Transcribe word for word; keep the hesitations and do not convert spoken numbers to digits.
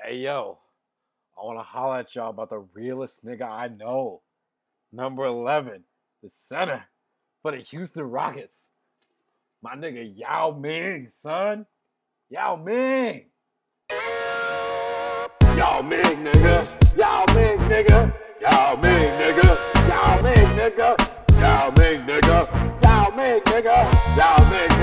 Hey yo, I wanna holler at y'all about the realest nigga I know. Number eleven, the center for the Houston Rockets. My nigga Yao Ming, son. Yao Ming. Yao Ming, nigga. Yao Ming, nigga. Yao Ming, nigga. Yao Ming, nigga. Yao Ming, nigga. Yao Ming, nigga. Yao Ming,